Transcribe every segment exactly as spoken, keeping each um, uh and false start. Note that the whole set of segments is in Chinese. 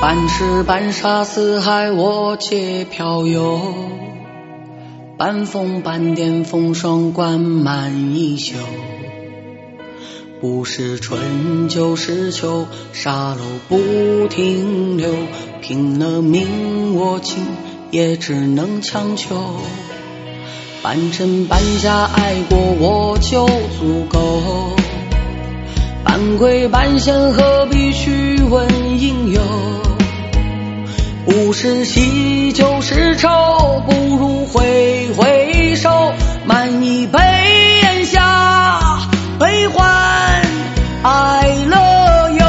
半痴半傻四海我皆飘游，半疯半癫风霜灌满衣袖，不是春就是秋，沙漏不停留，拼了命我情也只能强求，半真半假爱过我就足够，半鬼半仙何必去问因由，不是喜就是愁，不如挥挥手，满一杯烟下悲欢爱乐游，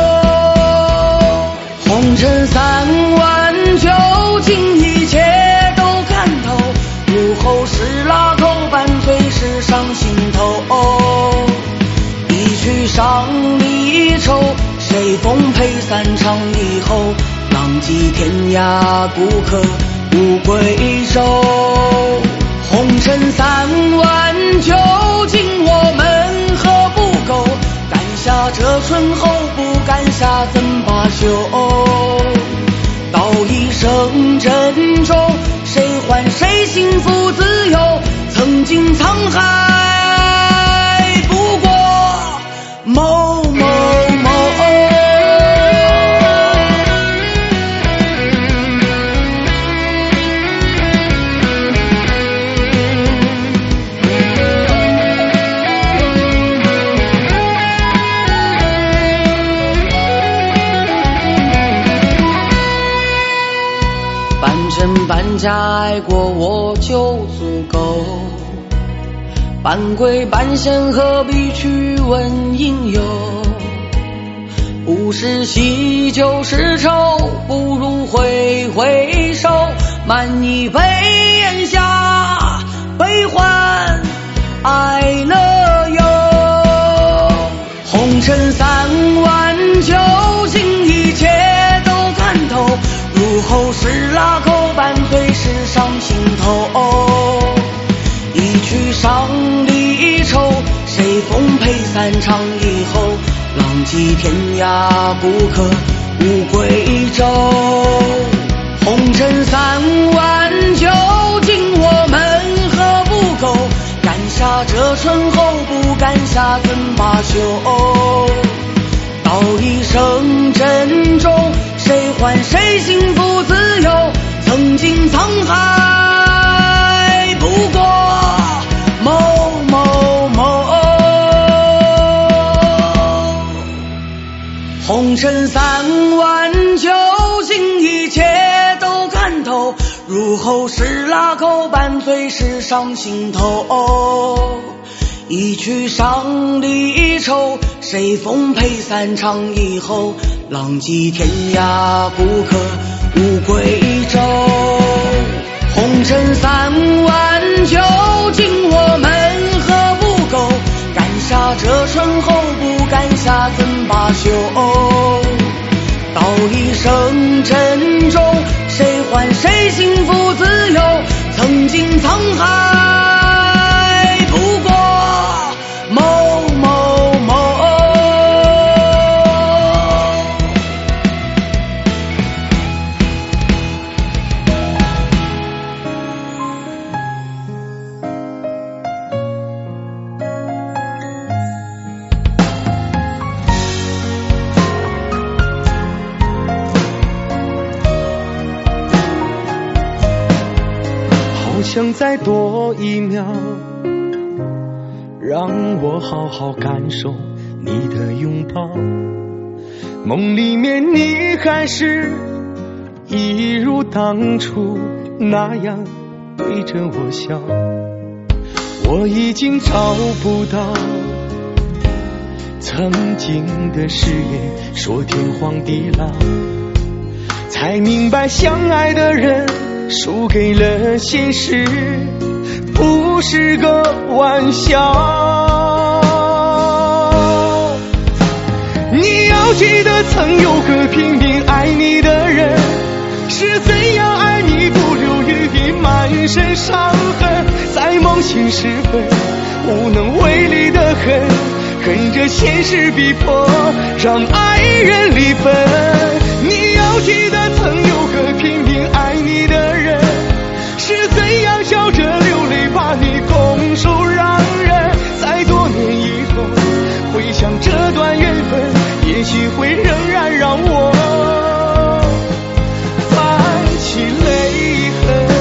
红尘三万究竟一切都看透，入后是拉口半醉是上心头，一曲伤离愁，谁奉陪散场以后，浪迹天涯不可无归舟，红尘三万究竟我们何不够，干下这春后不干下怎罢休，道一声珍重，谁还谁幸福自由，曾经沧海不过某某某。半假爱过我就足够，半鬼半仙何必去问因由，不是喜就是愁，不如挥挥手，满一杯烟下悲欢爱乐游，红尘三万究竟一切都看透，入后是拉口半醉是上心头，一曲伤离愁，谁奉陪散场以后，浪迹天涯不可无归舟，红尘三万究竟我们何不够，干下这春后不干下怎罢休，道一声珍重，谁还谁幸福自由，曾经沧海不过某某某，红尘三万究竟一切都看透，入后是拉口半醉是上心头，一曲伤离愁，谁奉陪散场以后，浪迹天涯不可无归舟，红尘三万究竟我们何不够，干下这春后不干下怎罢休，道一声珍重，谁还谁幸福自由，曾经沧海不过某某某。 想再多一秒，让我好好感受你的拥抱，梦里面你还是一如当初那样对着我笑，我已经找不到曾经的誓言，说天荒地老，才明白相爱的人输给了现实，不是个玩笑。你要记得曾有个拼命爱你的人，是怎样爱你不留余地，满身伤痕，在梦醒时分无能为力的恨，跟着现实逼迫让爱人离分。你要要记得曾有个拼命爱你的人，是怎样笑着流泪把你拱手让人。在多年以后回想这段缘分，也许会仍然让我泛起泪痕。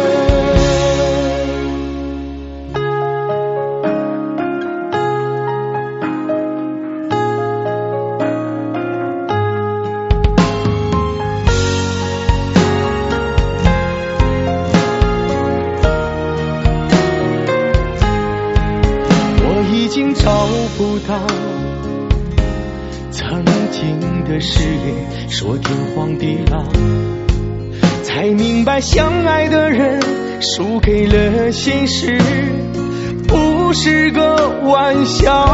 已经找不到曾经的誓言，说天荒地老，才明白相爱的人输给了现实，不是个玩笑。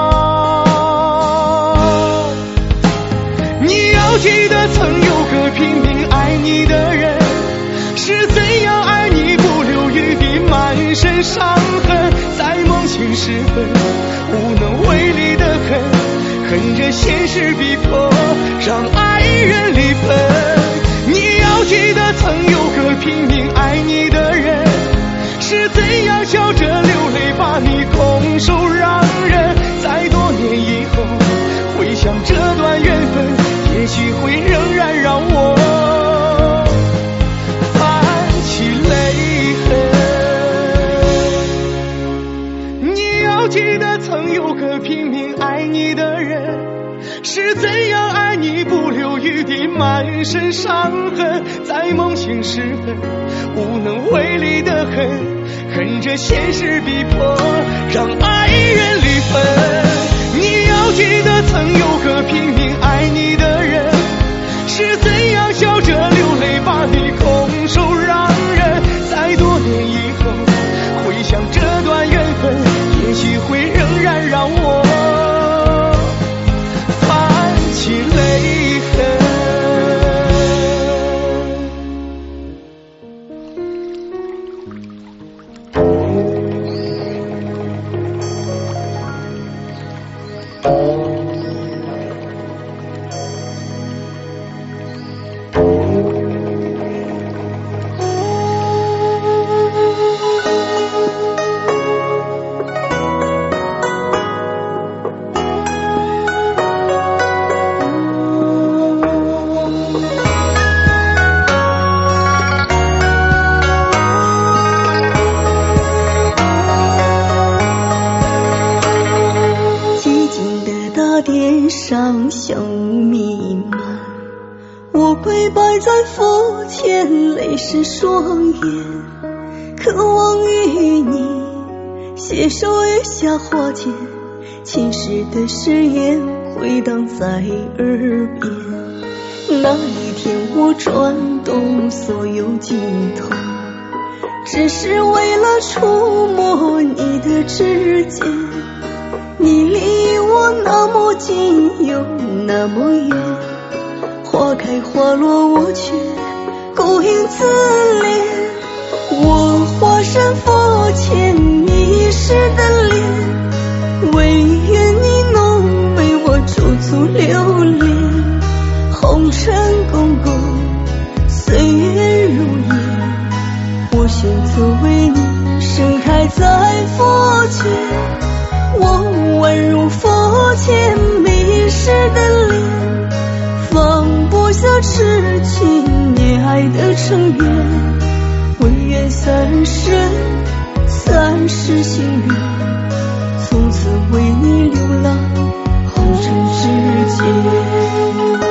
你要记得曾有个拼命爱你的人，是怎样爱你不留余地，满身伤痕，在梦醒时分无能为力的恨，恨着现实逼迫让爱人离分。你要记得曾有个拼命爱你的人，是怎样笑着流泪把你拱手让人。在多年以后回想这段缘分，也许会仍然让我泛起泪痕。你要记得曾有个拼命爱你的人，是怎样爱你不留余地，满身伤痕，在梦醒时分无能为力的恨，恨着现实逼迫让爱人离分。你要记得曾有个拼命爱你的人，是怎样笑着流泪把你拱手让人。在多年以后回想这段缘分，也许会仍然让我泛起泪痕。 上香弥漫，我跪拜在佛前，泪湿双眼，渴望与你携手月下花间，前世的誓言回荡在耳边。那一天我转动所有镜头，只是为了触摸你的指尖。你离我那么近又那么远，花开花落我却孤影自怜。我化身佛前你时的脸，唯愿你能为我驻足留恋。红尘滚滚，岁月如烟，我选择为你盛开在佛前。我宛如佛前迷失的脸，放不下痴情恋爱的成缘，唯愿三生三世心缘，从此为你流浪红尘之间。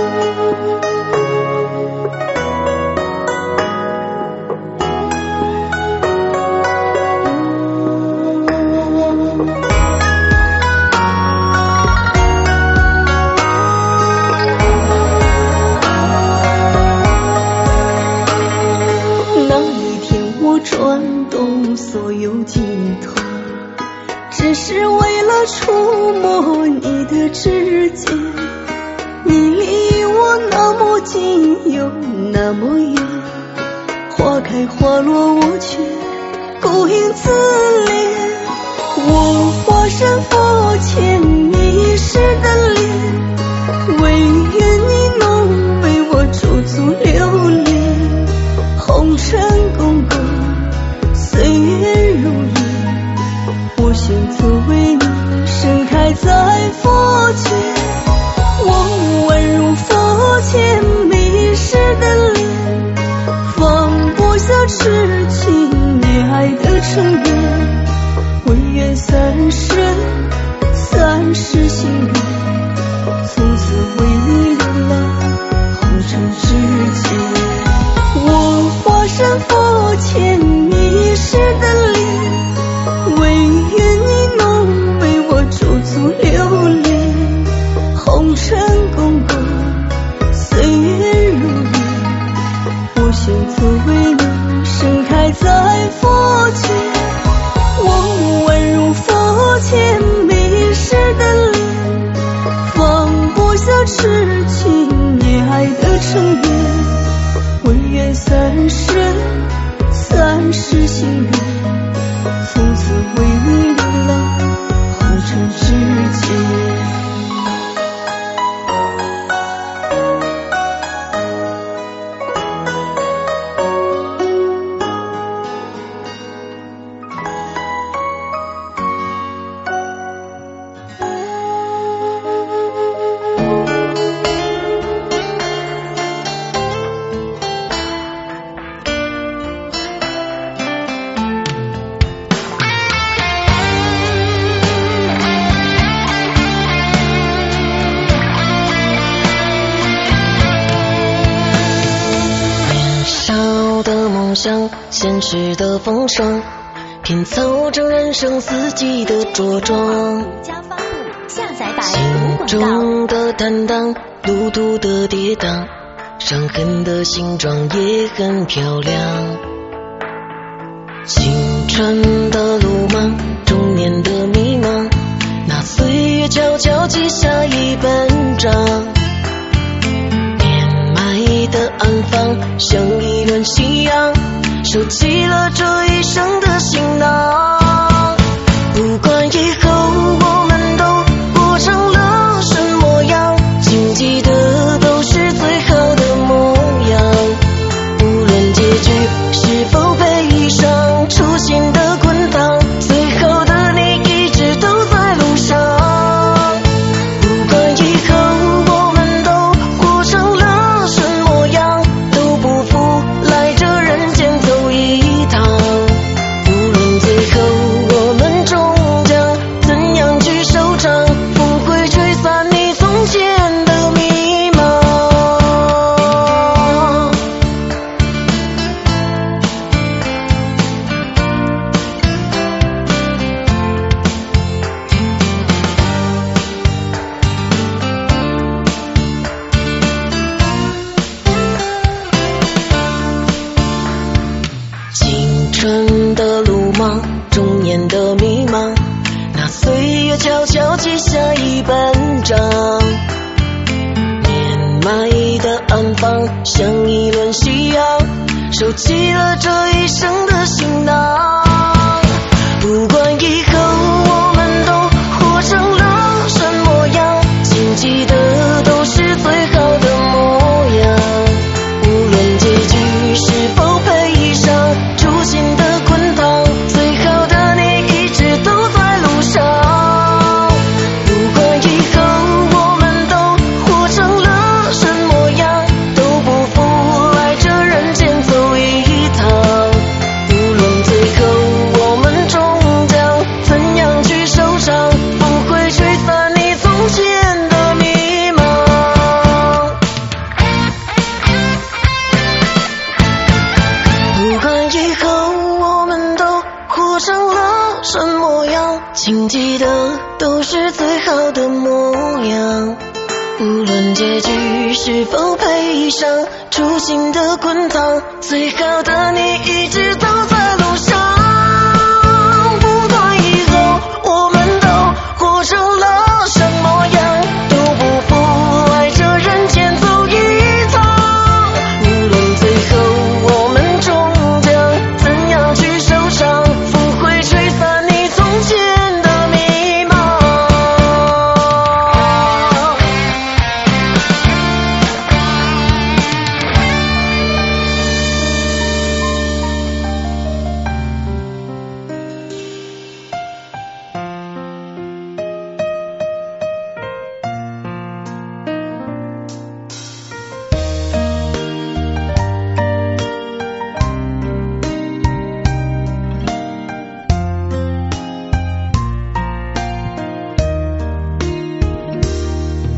转动所有镜头，只是为了触摸你的指尖。你离我那么近又那么远，花开花落我却孤影自怜。我化身佛前迷失的脸，唯愿你能为我驻择为你盛开在佛前，我宛如佛前迷失的脸，放不下痴情恋爱的成缘，唯愿三生三世心缘，从此为你流浪红尘之间。我化身佛前迷失的脸，唯愿你能为我驻足留恋，红尘滚滚，岁月如烟，我选择为你盛开在佛前，我宛如佛前迷失的脸，放不下痴情恋爱的成缘，唯愿三生三世心缘，从此为你流浪红尘之间。 现实的风霜，拼凑成人生四季的茁壮。 加发布下载版心中的坦荡，路途的跌宕，伤痕的形状也很漂亮。青春的鲁莽，中年的迷茫，那岁月悄悄记下一本章。年迈的安放，像一轮夕阳，收起了这一生的行囊。不管以后我们都活成了什么样，请记得都是最好的模样。无论结局是否悲伤，初心的滚烫，最好的你一直都在路上。不管以后我们都活成了什么样，都不负来这人间走一趟。无论最后我们终将怎样去收场，风会吹散你从前的迷茫。青春的鲁莽，中年的迷茫，那岁月悄悄记下一本章。年迈的安放，像一轮夕阳，收起了这一生的行囊。不管以后我们都活成了什么样，请记得都是最好的模样。无论结局是否悲伤，初心的滚烫，最好的你一直都在路上。不管以后我们都活成了什么样，都不负来这人间走一趟。无论最后我们终将怎样去收场，风会吹散你从前的迷茫。不管以后我们都活成了什么样，请记得都是最好的模样。无论结局是否悲伤，初心的滚烫，最好的你一直都在路上。不管以后我们都活成了什么样，都不负来这人间走一趟。无论最后我们终将怎样去收场，风会吹散你从前的迷茫。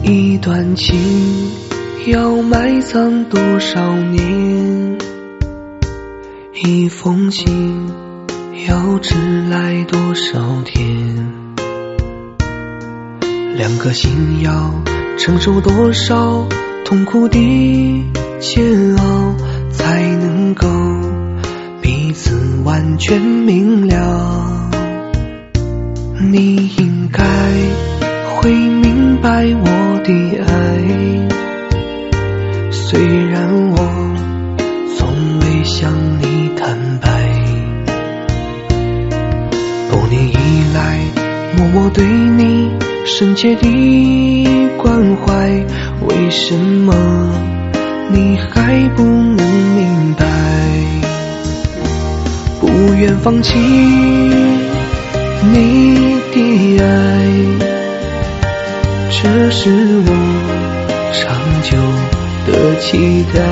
一段情要埋葬多少年，一封信要迟来多少天，两颗心要承受多少痛苦的煎熬，才能够彼此完全明了。你应该会明白我的爱，虽然我从未向你坦白，多年以来默默对你深切的关怀，为什么你还不能明白？不愿放弃你的爱，这是我长久的期待。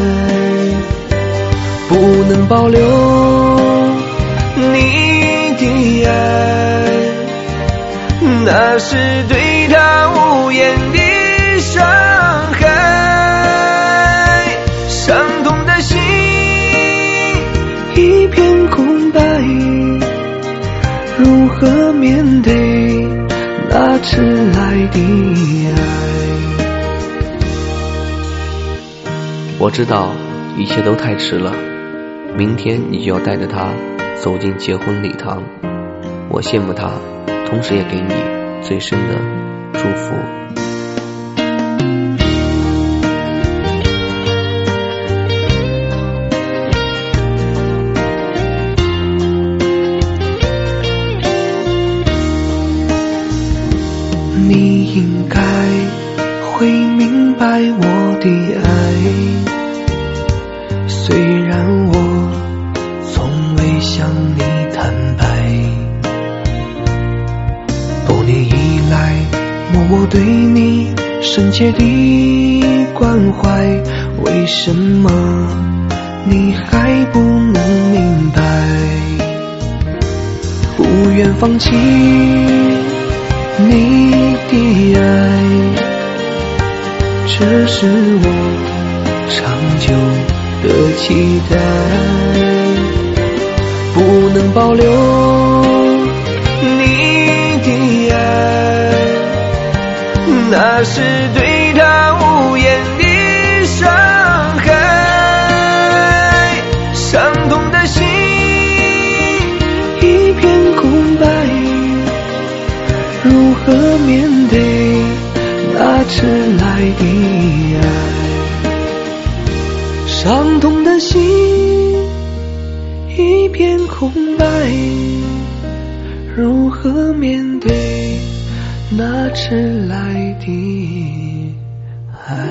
不能保留你的爱，那是对他无言的伤害。伤痛的心一片空白，如何面对那迟来的爱？我知道一切都太迟了，明天你就要带着他走进结婚礼堂，我羡慕他，同时也给你最深的祝福。你应该会明白我的爱，虽然我从未向你坦白，多年以来默默对你深切的关怀，为什么你还不能明白？不愿放弃你的爱，这是我长久的期待。不能保留你的爱，那是对他无言的伤害。伤痛的心一片空白，如何面对那迟来的爱？伤痛的心一片空白，如何面对那迟来的爱？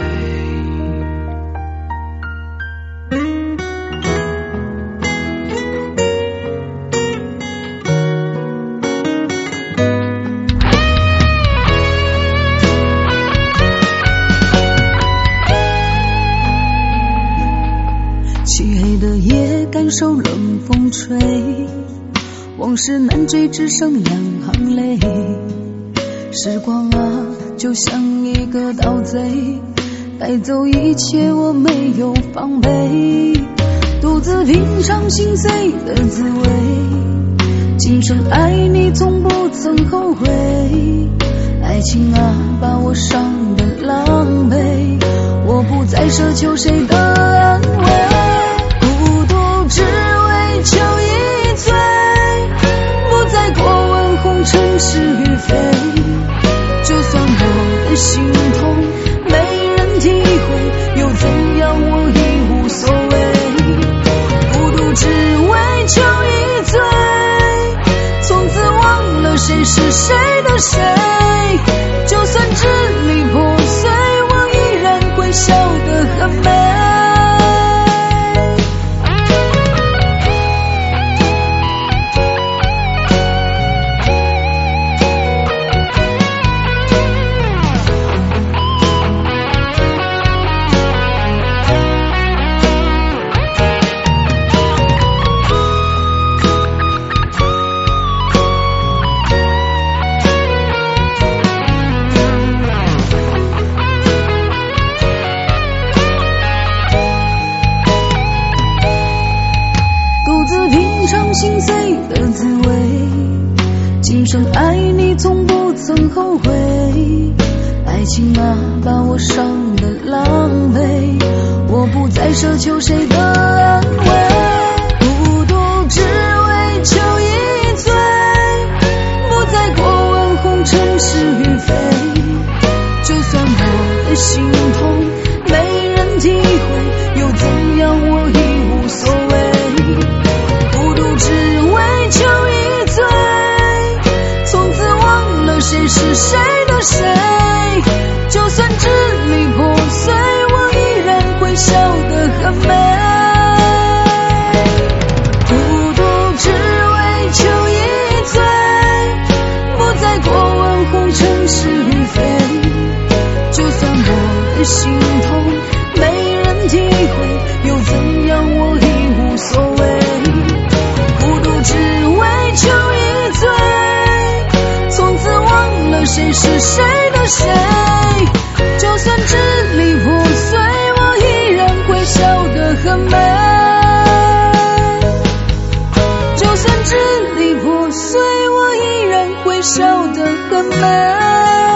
感受冷风吹，往事难追，只剩两行泪。时光啊，就像一个盗贼，带走一切，我没有防备，独自品尝心碎的滋味。今生爱你，从不曾后悔。爱情啊，把我伤得狼狈，我不再奢求谁的安慰。只为求一醉，不再过问红尘是与非。就算我的心痛没人体会，又怎样我已无所谓。孤独只为求一醉，从此忘了谁是谁的谁。就算支离破碎，我依然会笑得很美。 后悔，爱情啊把我伤得狼狈，我不再奢求谁的安慰，孤独只为求一醉，不再过问红尘是与非，就算我的心痛没人体会，又怎样我已无所谓，孤独只为求一醉，从此忘了谁是谁的谁，就算支离破碎，我依然会笑得很美，孤独只为求一醉，不再过问红尘是与非，就算我的心痛没人体会，又怎样我已无所谓，孤独只为求一醉，从此忘了谁是谁的谁，就算支离破碎，我依然会笑得很美，就算支离破碎，我依然会笑得很美。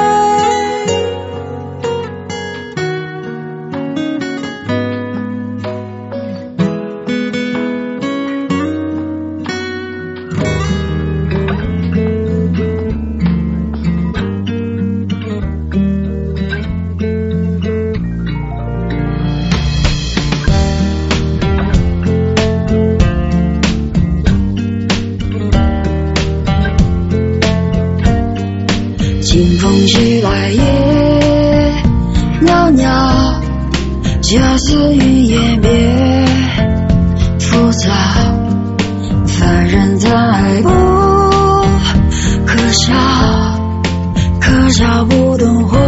清风徐来也，袅袅恰似云烟别，浮躁凡人在不可笑，可笑不动火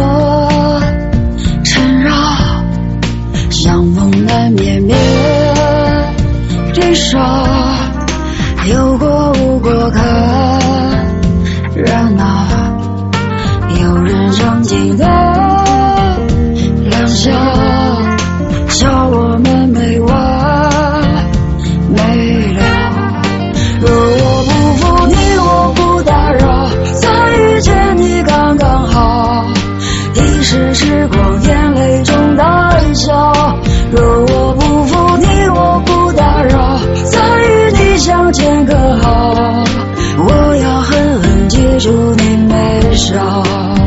缠绕，相逢难免灭，这首有过无过看热闹，有人曾经的两笑，笑我们没完没了。若我不负你，我不打扰，再遇见你刚刚好，一时时光眼泪中带笑。若我不负你，我不打扰，再与你相见可好，我要狠狠记住你眉梢。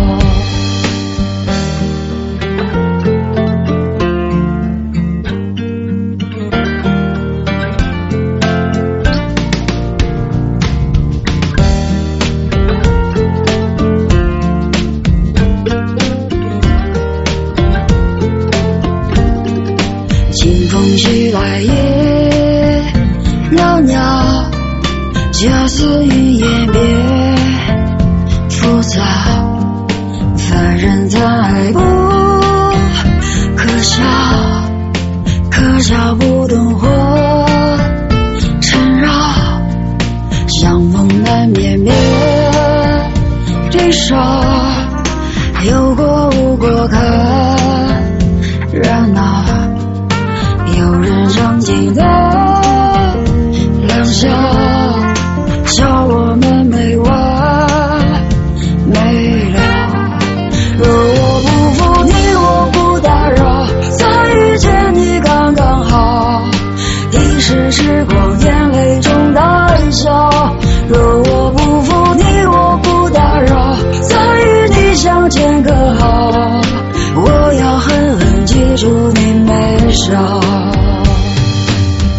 清风徐来也，袅袅恰似云烟别，浮躁凡人在不可笑，可笑不动火缠绕，相逢难免灭，这首有过无过看热闹，有人曾经的两笑，笑我们没完没了。若我不负你，我不打扰，再遇见你刚刚好，一时时光眼泪中带笑。若我不负你，我不打扰，再与你相见可好，我要狠狠记住你眉梢。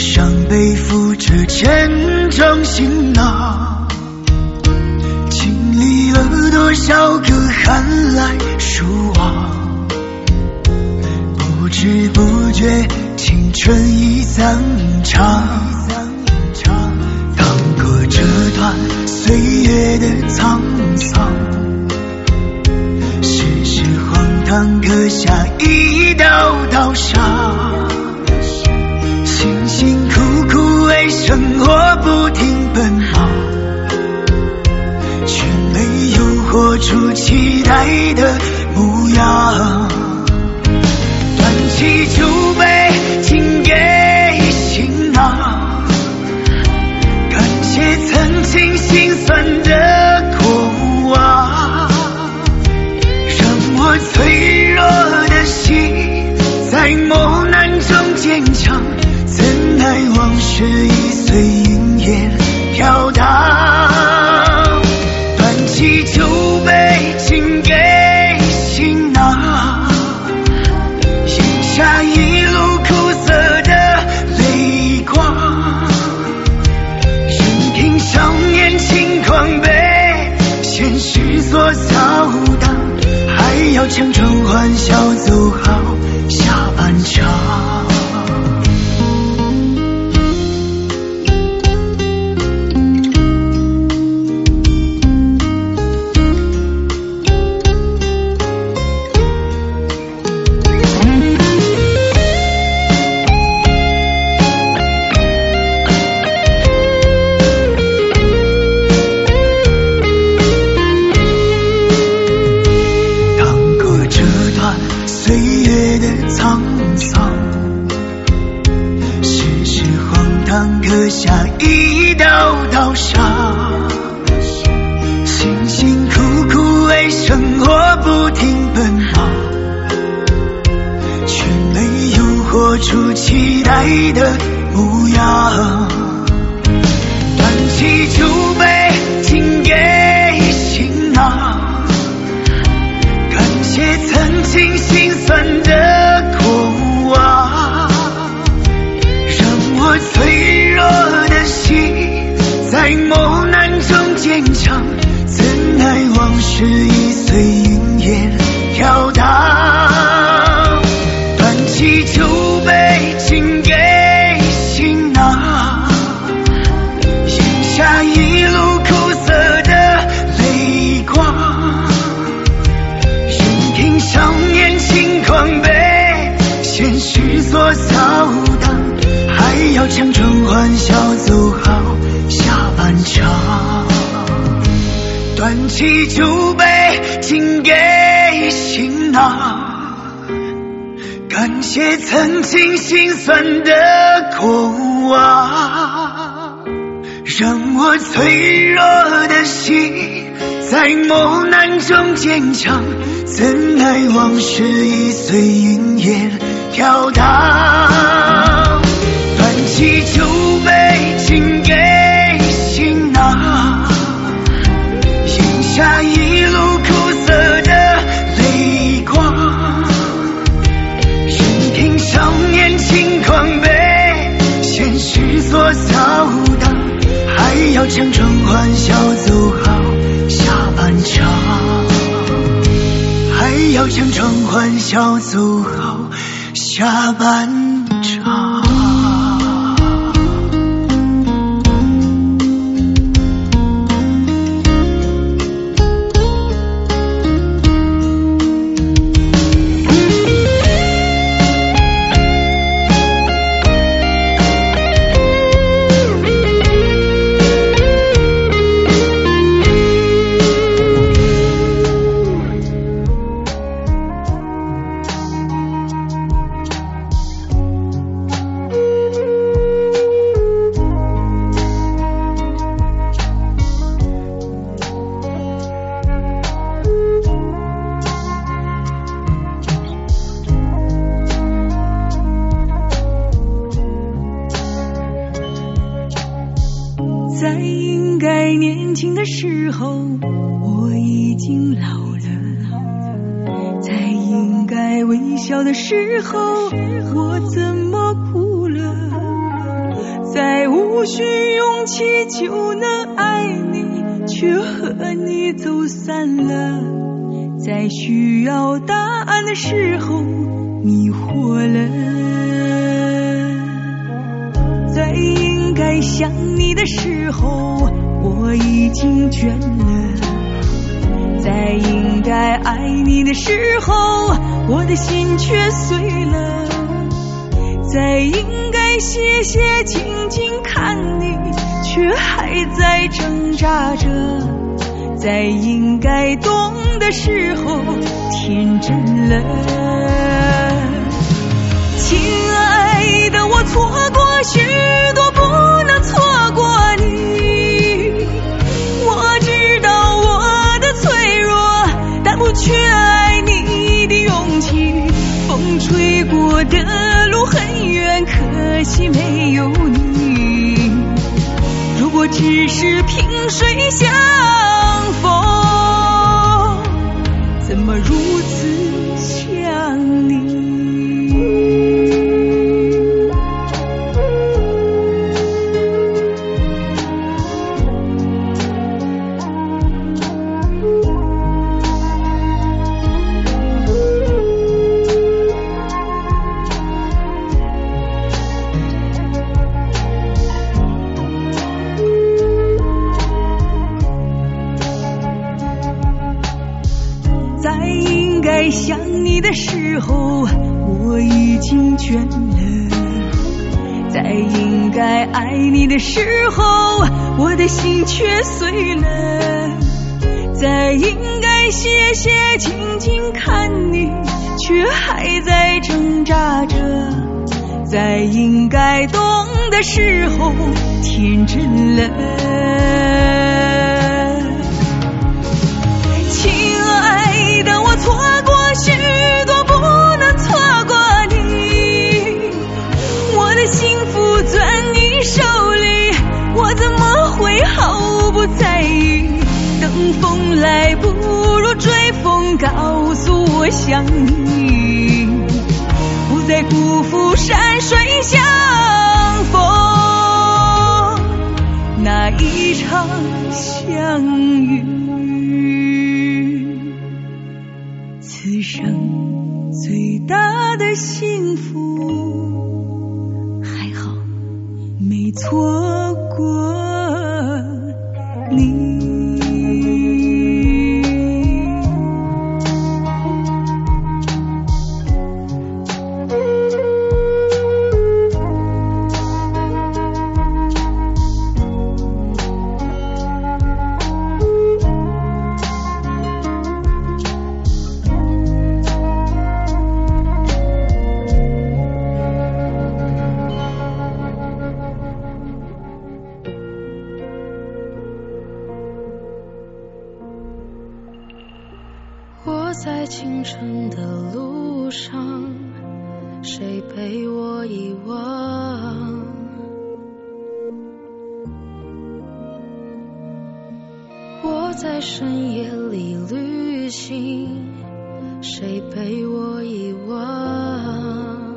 上背负着沉重行囊，经历了多少个寒来暑往，不知不觉青春已散场，趟过这段岁月的沧桑，世事荒唐刻下一道道伤，辛辛苦苦为生活不停奔忙，却没有活出期待的模样。端起酒杯敬给行囊，感谢曾经心酸的过往，让我脆弱的心在磨难中坚强，怎奈往事已随云烟飘荡。端起酒杯敬给行囊，饮下一路苦涩的泪光，任凭少年轻狂被现实所扫荡，还要强装欢笑走好下半场。刻下一道道伤，辛辛苦苦为生活不停奔忙，却没有活出期待的模样。端起酒杯敬给行囊，感谢曾经心酸的过往，让我脆弱的心在磨难中坚强，怎奈往事已随云烟飘荡。端起酒杯敬给行囊，饮下一路苦涩的泪光，任凭少年轻狂被现实所扫荡，还要强装欢笑走好下半场。端起酒杯敬给行囊，感谢曾经心酸的过往，让我脆弱的心在磨难中坚强，怎奈往事已随云烟飘荡。端起酒杯敬给行囊，饮下一路苦涩的泪光，任凭少年轻狂被现实所扫荡，还要强装欢笑走好下半场，还要强装欢笑走好下半场。 在应该年轻的时候，我已经老了；在应该微笑的时候，我怎么哭了？ 不需勇气就能爱你，却和你走散了，在需要答案的时候迷惑了，在应该想你的时候我已经倦了，在应该爱你的时候我的心却碎了，在应该谢谢静静看你却还在挣扎着，在应该懂的时候天真了。亲爱的，我错过许多不能错过你，我知道我的脆弱，但不缺爱你的勇气，风吹过的路很远，可惜没有你，如果只是萍水相逢，怎么如此想你。想你的时候我已经倦了，在应该爱你的时候我的心却碎了，在应该谢谢静静看你却还在挣扎着，在应该懂的时候天真了。亲爱的，我错过许多不能错过你，我的幸福攥你手里，我怎么会毫不在意，等风来不如追风，告诉我想你，不再辜负山水相逢那一场相遇，此生最大的幸福，还好没错过你。 我在清晨的路上，谁陪我遗忘？我在深夜里旅行，谁陪我遗忘？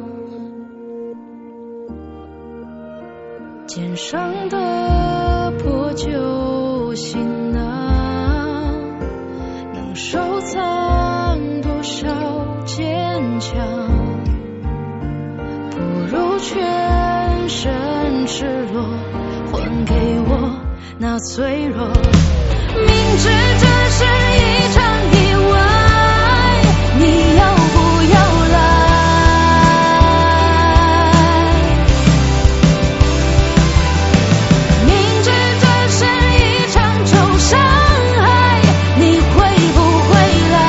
肩上的破旧行囊，能收藏多少坚强？不如全身赤裸，还给我那脆弱。明知这是一场意外，你要不要来？明知这是一场旧伤害，你会不会来？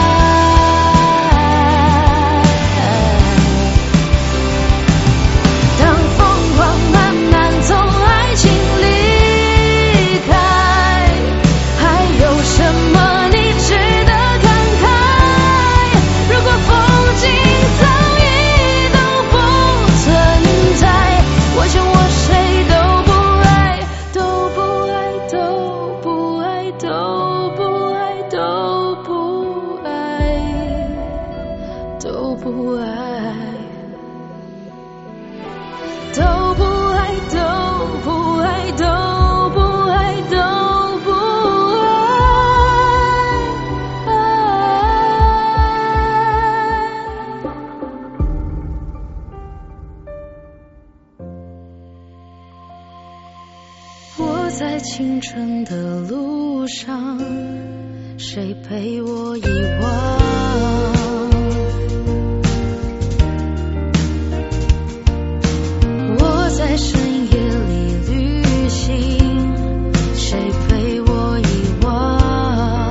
当疯狂慢慢从爱情离开，还有什我在青春的路上，谁陪我遗忘？我在深夜里旅行，谁陪我遗忘？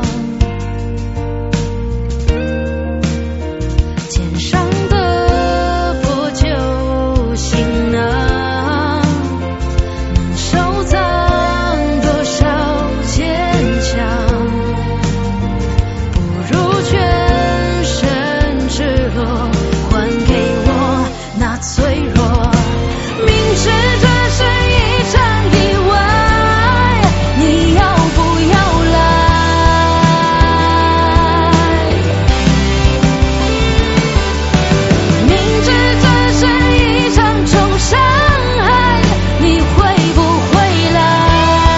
肩上的破旧行囊，能收藏多少坚强？不如全身赤裸，还给我那脆弱。明知这是一场意外，你要不要来？明知这是一场重伤害，你会不会来？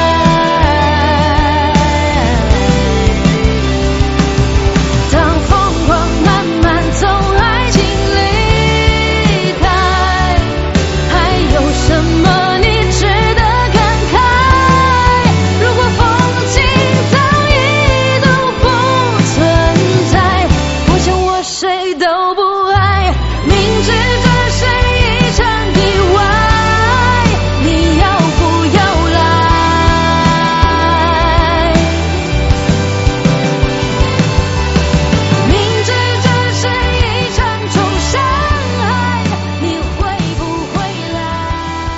当疯狂慢慢从爱情离开，还有什么你值得感慨？如果风景早已都不存在，我想我谁都不爱。明知这是一场意外，你要不要来？明知这是一场重伤害，你会不会来？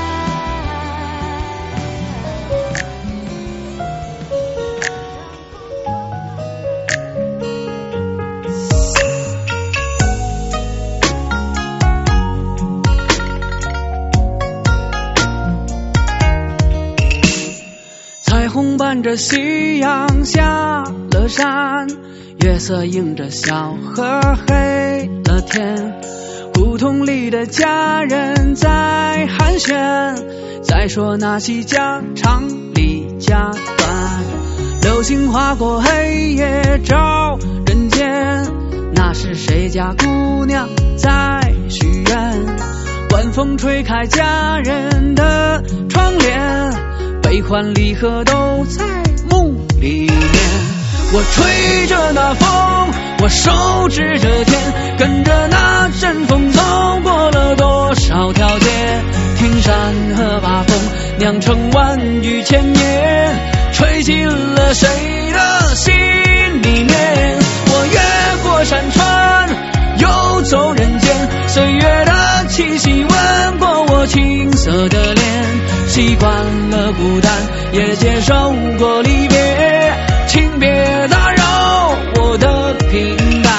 彩虹伴着夕阳下了山，月色映着小河黑了天，胡同里的家人在寒暄，再说那些家长里家短。流星划过黑夜照人间，那是谁家姑娘在许愿？晚风吹开家人的窗帘，悲欢离合都在梦里面。我吹着那风，我手指着天，跟着那阵风走过了多少条街。听山河把风酿成万语千言，吹进了谁的心里面。我越过山川，游走人间，岁月的气息吻过我青涩的脸，习惯了孤单，也接受过离别，请别打扰我的平淡。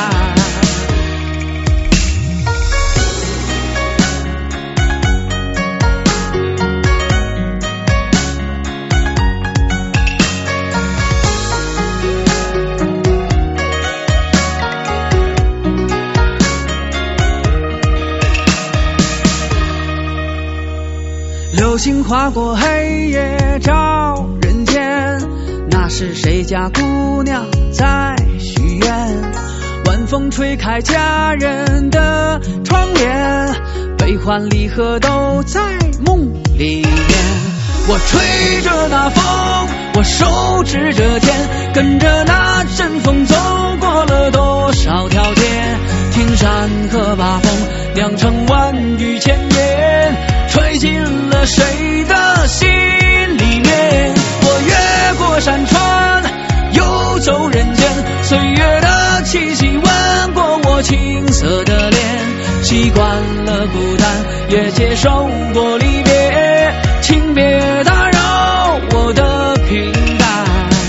流星划过黑夜照人间，那是谁家姑娘在许愿？晚风吹开家人的窗帘，悲欢离合都在梦里面。我吹着那风，我手指着天，跟着那阵风走过了多少条街。听山河把风酿成万语千言，吹进了谁的心里面。我越过山川，游走人间，岁月的气息吻过我青涩的脸，习惯了孤单，也接受过离别，请别打扰我的平淡。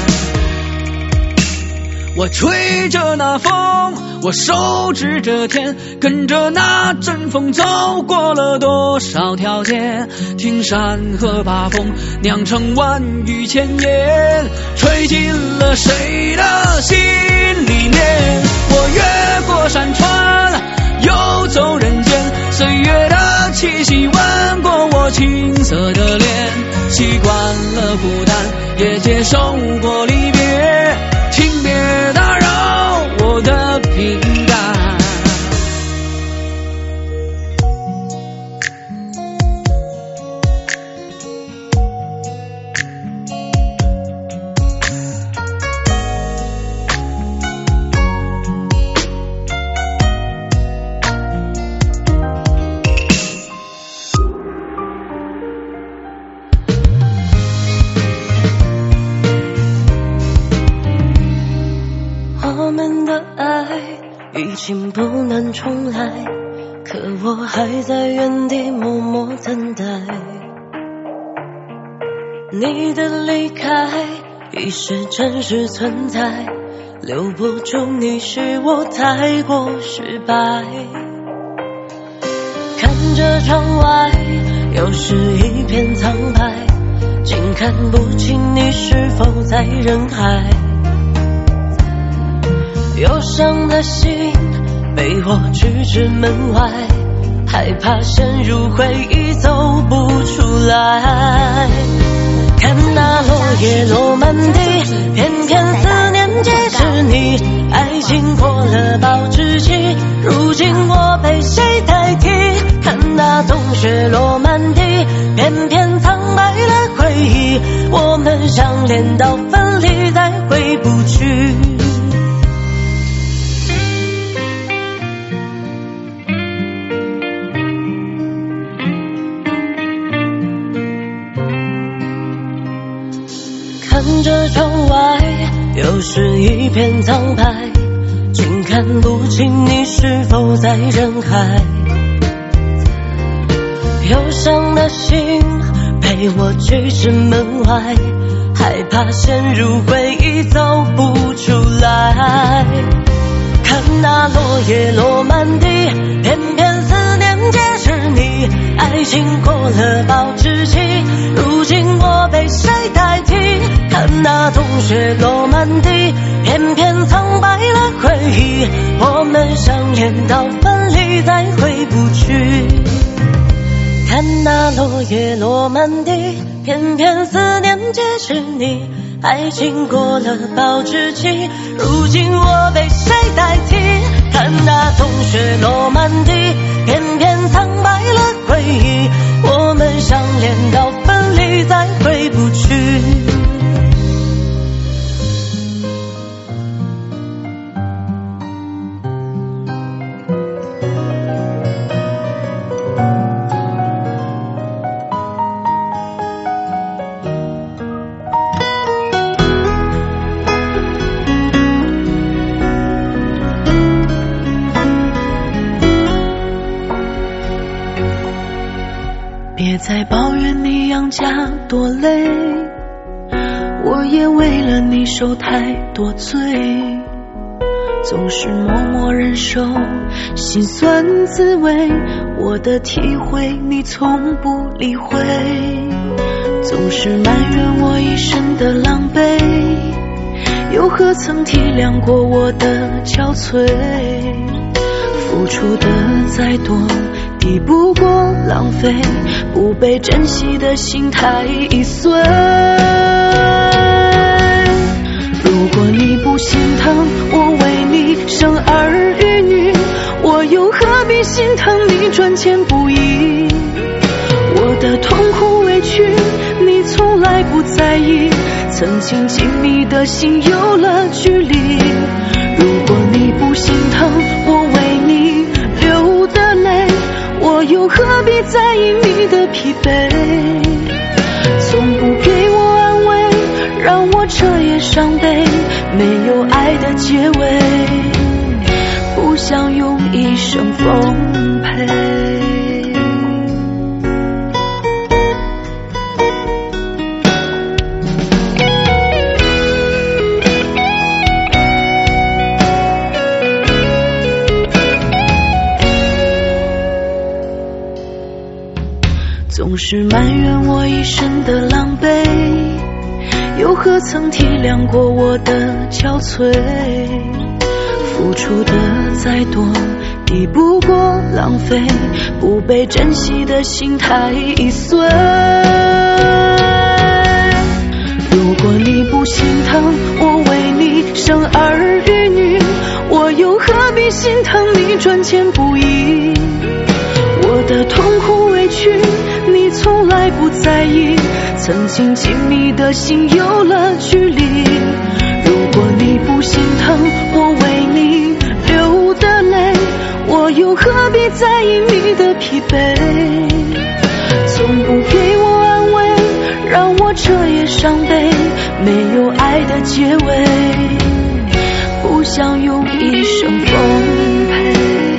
我吹着那风，我手指着天，跟着那阵风走过了多少条街。听山河把风酿成万语千言，吹进了谁的心里面。我越过山川，游走人间，岁月的气息吻过我青涩的脸，习惯了孤单，也接受过离别，请别打扰我的平淡。 已经不能重来，可我还在原地默默等待。你的离开已是真实存在，留不住你是我太过失败。看着窗外又是一片苍白，竟看不清你是否在人海。忧伤的心被我拒之门外，害怕陷入回忆走不出来。看那落叶落满地，偏偏思念皆是你。爱情过了保质期，如今我被谁代替？看那冬雪落满地，偏偏苍白了回忆。我们相恋到分离，再回不去。看着窗外又是一片苍白，竟看不清你是否在人海。忧伤的心陪我拒之门外，害怕陷入回忆走不出来。看那落叶落满地，偏偏思念皆是你。爱情过了保质期，如今我被谁代替？看那冬雪落满地，偏偏苍白了回忆。我们相恋到分离，再回不去。看那落叶落满地，偏偏思念皆是你。爱情过了保质期，如今我被谁代替？看那冬雪落满地，偏偏苍白了回忆。我们相恋到分离，再回不去。 别再抱怨你养家多累，我也为了你受太多罪，总是默默忍受心酸滋味，我的体会你从不理会，总是埋怨我一生的狼狈，又何曾体谅过我的憔悴，付出的再多抵不过浪费，不被珍惜的心太易碎。如果你不心疼我为你生儿育女，我又何必心疼你赚钱不易？我的痛苦委屈你从来不在意，曾经紧密的心有了距离。如果你不心疼我为你流的泪，我又何必在意你的疲惫？从不给我安慰，让我彻夜伤悲，没有爱的结尾，不想用一生奉陪。总是埋怨我一生的狼狈，又何曾体谅过我的憔悴，付出的再多抵不过浪费，不被珍惜的心太易碎。如果你不心疼我为你生儿育女，我又何必心疼你赚钱不易？我的痛苦委屈你从来不在意，曾经紧密的心有了距离。如果你不心疼我为你流的泪，我又何必在意你的疲惫？从不给我安慰，让我彻夜伤悲，没有爱的结尾， 不想用一生奉陪。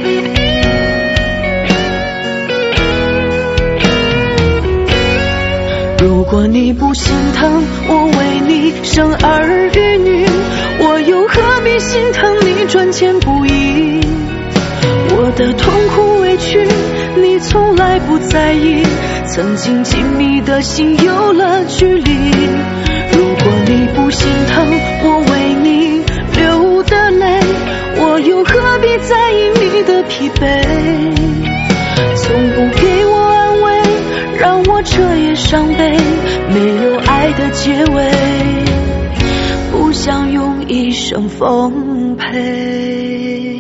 如果你不心疼我为你生儿育女，我又何必心疼你赚钱不易？我的痛苦委屈你从来不在意，曾经紧密的心有了距离。如果你不心疼我为你流的泪，我又何必在意你的疲惫？从不给我安慰，让我彻夜伤悲，没有爱的结尾，不想用一生奉陪。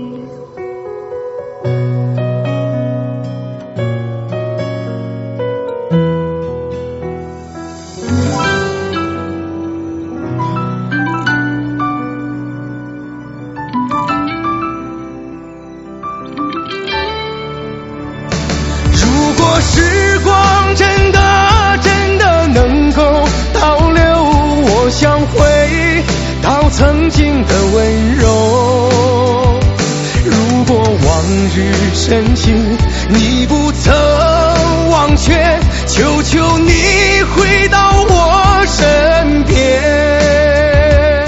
时光真的真的能够倒流，我想回到曾经的温柔。如果往日深情你不曾忘却，求求你回到我身边。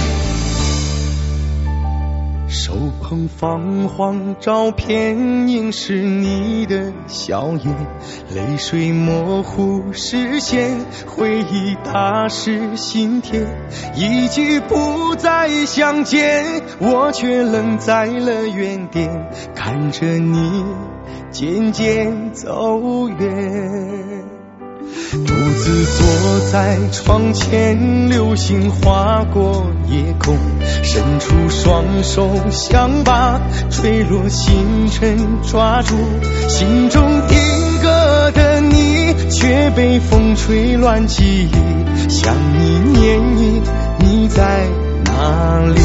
手捧泛黄照片，映是你的笑颜，泪水模糊视线，回忆打湿心田，一句不再相见，我却愣在了原点，看着你渐渐走远。独自坐在窗前，流星划过夜空，伸出双手想把坠落星辰抓住，心中定格的你却被风吹乱记忆，想你念你，你在哪里？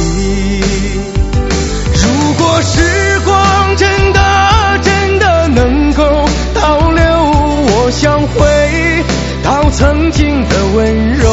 如果时光真的真的能够倒流，我想回到曾经的温柔。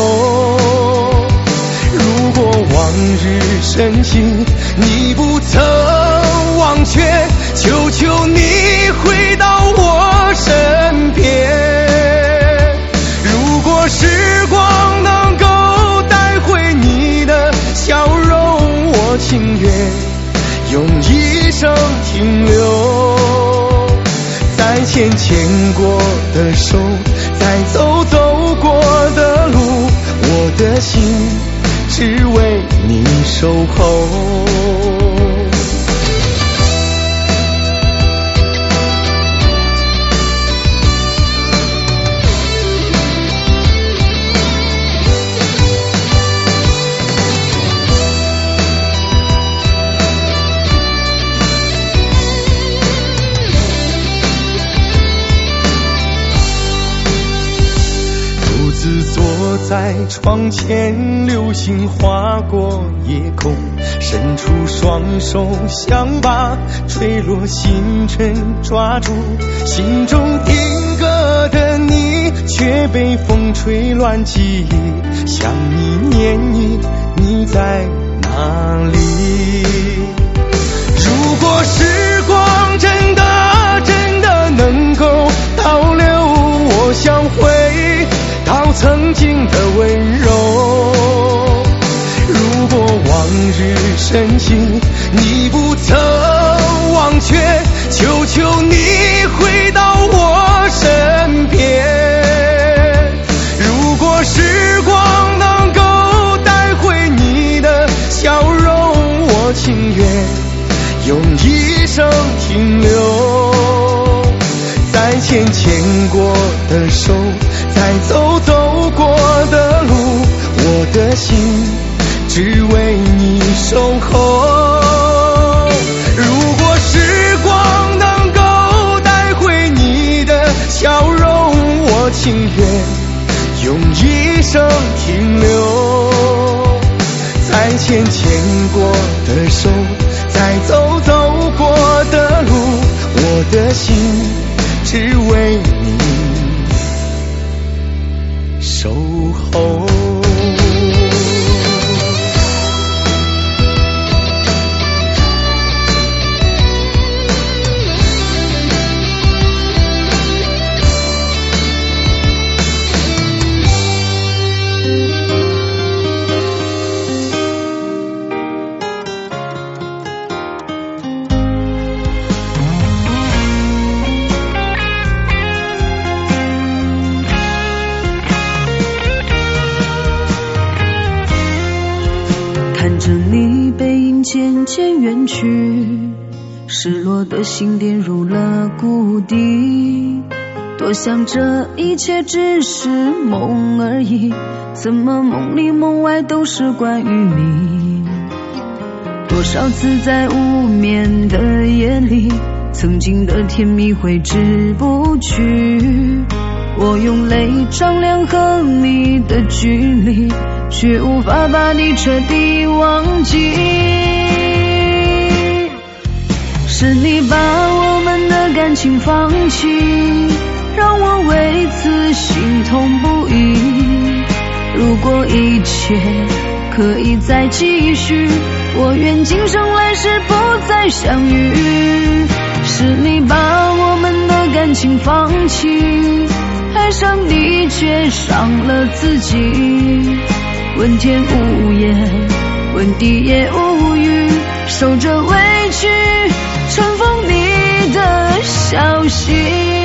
如果往日深情你不曾忘却，求求你回到我身边。如果时光能够带回你的笑容，我情愿用一生停留，再牵牵过的手，再走走过的路，我的心只为你守候。坐在窗前，流星划过夜空，伸出双手想把坠落星辰抓住，心中定格的你却被风吹乱记忆，想你念你，你在哪里？如果时光真的真的能够倒流，我想回到曾经的温柔。如果往日深情你不曾忘却，求求你回到我身边。如果时光能够带回你的笑容，我情愿用一生停留，再牵牵过的手，再走走过的路，我的心只为你守候。如果时光能够带回你的笑容，我情愿用一生停留，再牵牵过的手，再走走过的路，我的心只为你守候。 着你背影渐渐远去，失落的心跌入了谷底。多想这一切只是梦而已，怎么梦里梦外都是关于你。多少次在无眠的夜里，曾经的甜蜜挥之不去。我用泪丈量和你的距离，却无法把你彻底忘记。是你把我们的感情放弃，让我为此心痛不已。如果一切可以再继续，我愿今生来世不再相遇。是你把我们的感情放弃，爱上你却伤了自己。问天无言，问地也无语，受着委屈，尘封你的消息。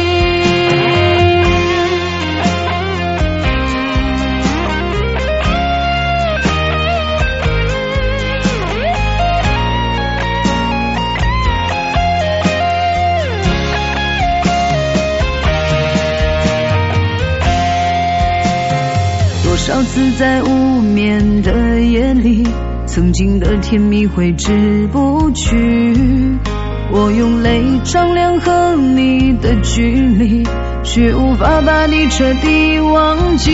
多少次在无眠的夜里，曾经的甜蜜挥之不去。我用泪丈量和你的距离，却无法把你彻底忘记。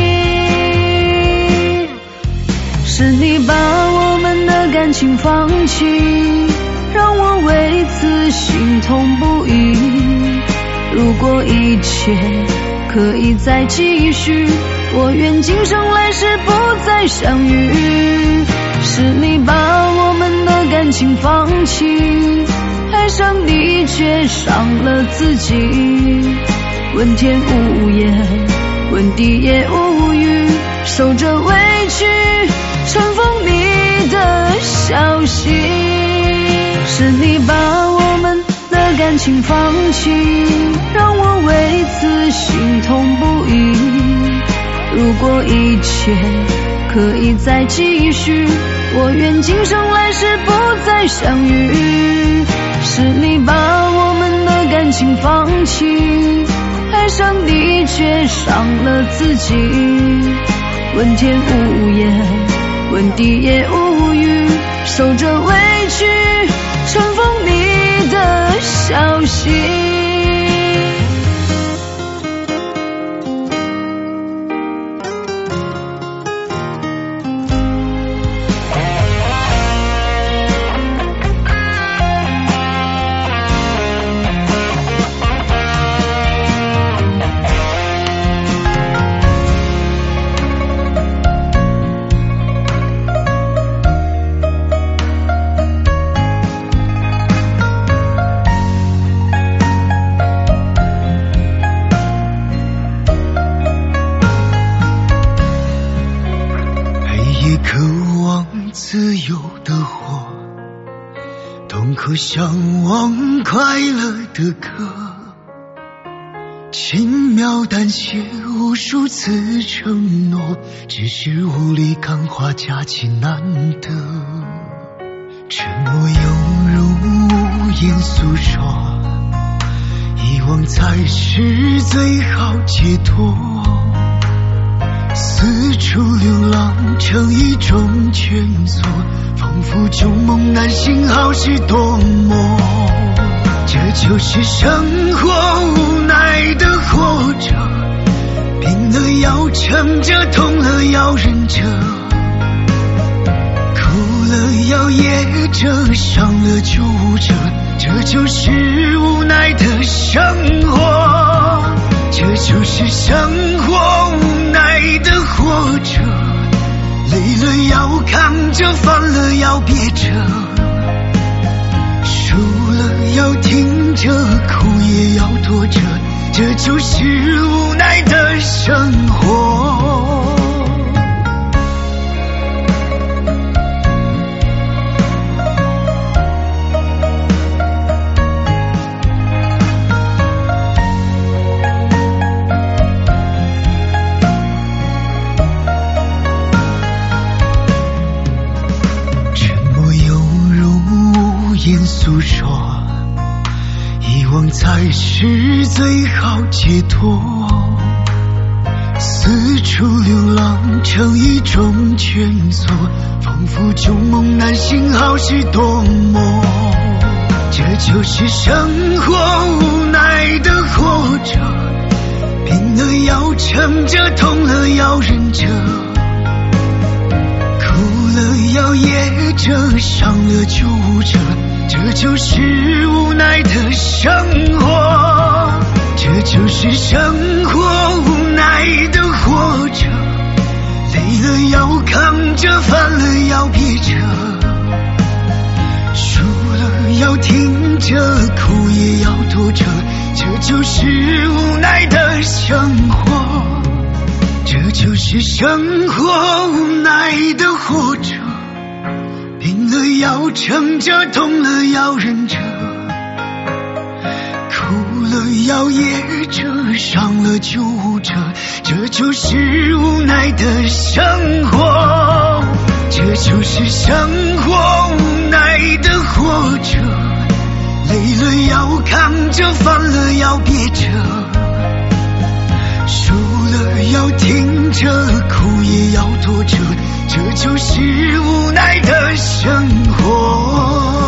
是你把我们的感情放弃，让我为此心痛不已。如果一切可以再继续，我愿今生来世不再相遇。是你把我们的感情放弃，爱上你却伤了自己。问天无言，问地也无语，受着委屈，尘封你的消息。是你把我们的感情放弃，让我为此心痛不已。如果一切可以再继续，我愿今生来世不再相遇。是你把我们的感情放弃，爱上你却伤了自己。问天无言，问地也无语，受着委屈，尘封你的消息。 向往快乐的歌，轻描淡写无数次承诺，只是无力感化佳期难得。沉默犹如无言诉说，遗忘才是最好解脱。四处流浪成一种蜷缩，仿佛旧梦难醒，好事多磨。这就是生活无奈的活着，病了要撑着，痛了要忍着，哭了要噎着，伤了就捂着，这就是无奈的生活。这就是生活无奈的活着，累了要扛着，烦了要憋着，输了要挺着，苦也要躲着，这就是无奈的生活。 是最好解脱。四处流浪成一种蜷缩，仿佛旧梦难醒，好事多磨。这就是生活无奈的活着，病了要撑着，痛了要忍着，哭了要噎着，伤了就捂着，这就是无奈的生活。这就是生活无奈的活着，累了要扛着，烦了要憋着，输了要挺着，苦也要躲着，这就是无奈的生活。这就是生活无奈的活着，病了要撑着，痛了要忍着，哭了要噎着，伤了就捂着，这就是无奈的生活。这就是生活无奈的活着，累了要扛着，烦了要憋着，输了要挺着，苦也要躲着，这就是无奈的生活。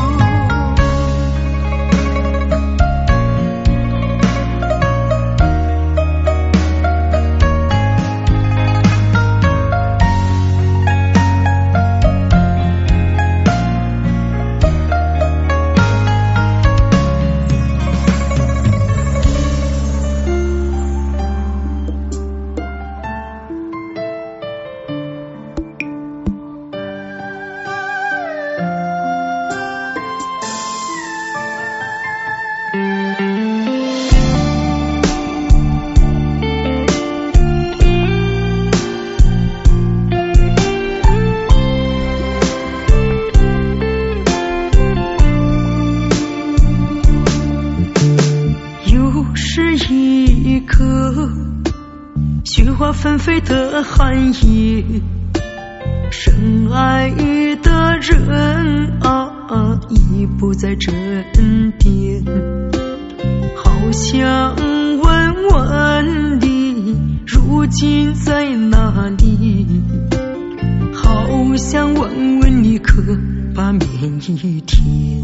纷飞的寒夜，深爱的人啊，已不在枕边，好想问问你如今在哪里，好想问问你可把眠一天。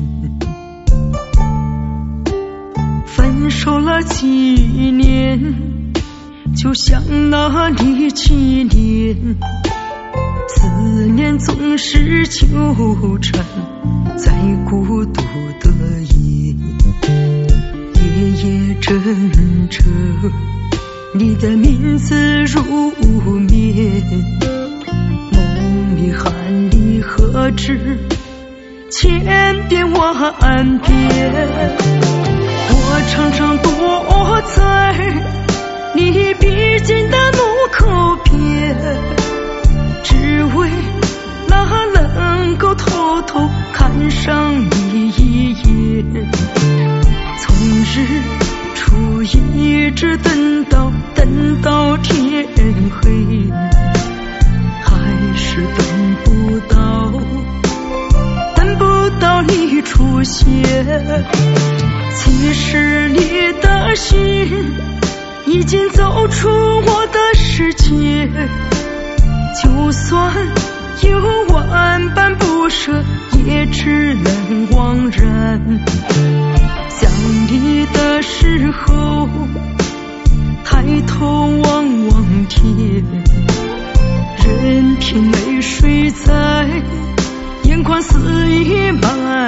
分手了几年，就像那里纪念，思念总是纠缠在孤独的夜，夜夜枕着你的名字入眠，梦里喊你何止千遍万遍，我常常躲在你逼近的路口边，只为那能够偷偷看上你一眼，从日出一直等到等到天黑，还是等不到等不到你出现。其实你的心已经走出我的世界，就算有万般不舍，也只能枉然。想你的时候，抬头望望天，任凭泪水在眼眶肆意蔓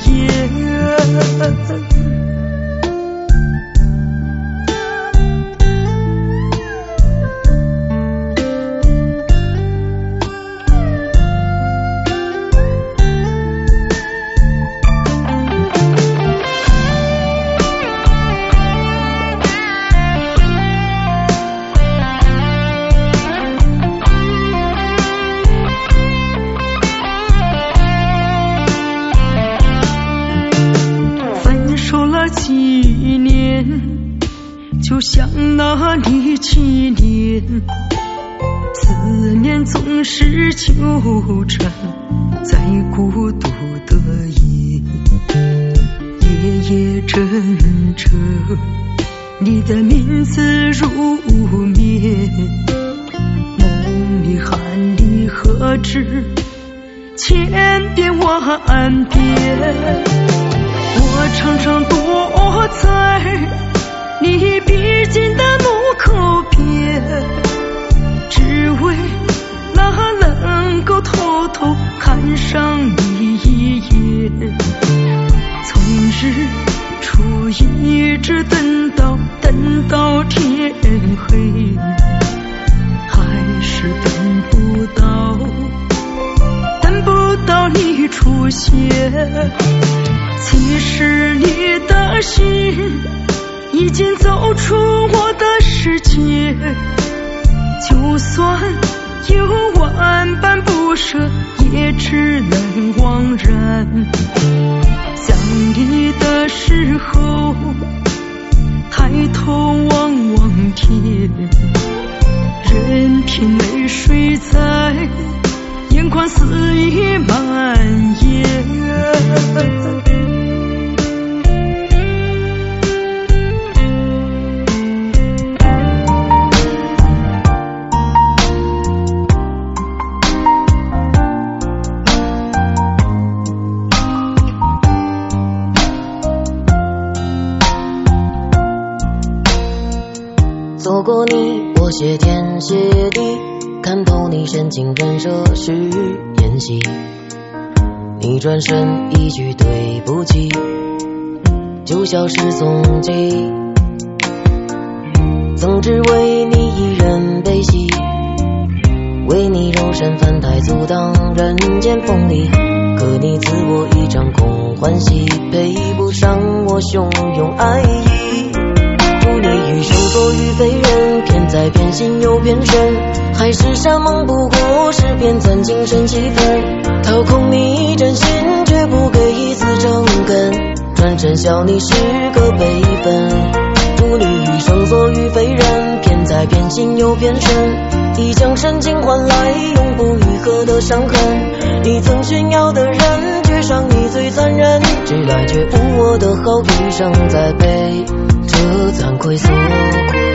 延。就像那里纪念，思念总是纠缠在孤独的夜， 夜夜枕着你的名字入眠，梦里喊你何止千遍万遍，我常常躲在你逼近的路口边，只为那能够偷偷看上你一眼。从日出一直等到等到天黑，还是等不到等不到你出现。其实你的心已经走出我的世界，就算有万般不舍，也只能枉然。想你的时候，抬头望望天，任凭泪水在眼眶肆意蔓延。 走过你，我谢天谢地，看透你深情人设是演戏。你转身一句对不起，就消失踪迹。曾只为你一人悲喜，为你肉身凡胎阻挡人间锋利。可你自我已掌控欢喜，配不上我汹涌爱意。祝你余生所遇非人，偏在偏心又偏身，海誓山盟不过是便钻精神气氛，掏空你真心却不给一丝诚恳，转身笑你是个悲愤。祝你余生所遇非人，偏在偏心又偏身，已将深情换来永不愈合的伤痕。你曾炫耀的人，却伤你最残忍，只来却无我的好余生在被这惭愧所困。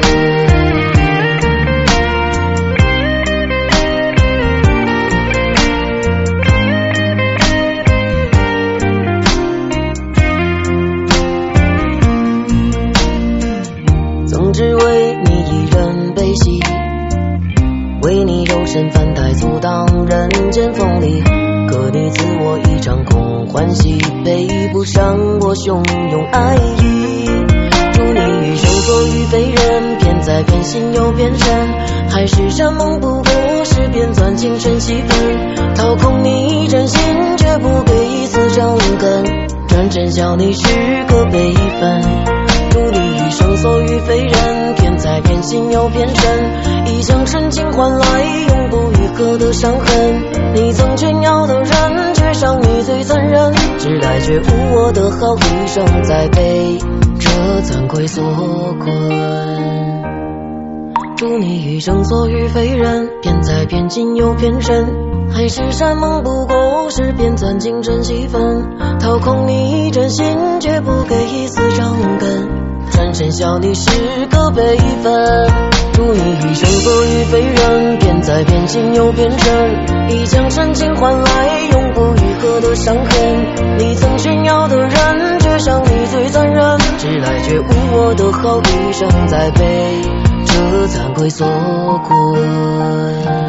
曾只为你一人悲喜，为你肉身凡胎阻挡人间锋利。可你自我已掌控欢喜，配不上我汹涌爱意。祝你余生所遇非人，偏在偏心又偏身，海誓山盟不过是便钻精神气氛，掏空你真心却不给一丝诚恳，转身笑你是个悲愤。祝你余生所遇非人，偏在偏心又偏身，已将深情换来永不愈合的伤痕。你曾炫耀的人，却伤你最残忍，只来却无我的好余生在被这惭愧所困。祝你余生所遇非人，偏在偏心又偏身，海誓山盟不过是便钻精神气氛，掏空你真心却不给一丝诚恳，转身笑你是个悲愤。祝你余生所遇非人，偏在偏心又偏身，已将深情换来永不愈合的伤痕。你曾炫耀的人，却伤你最残忍，只来却无我的好余生在被这惭愧所困。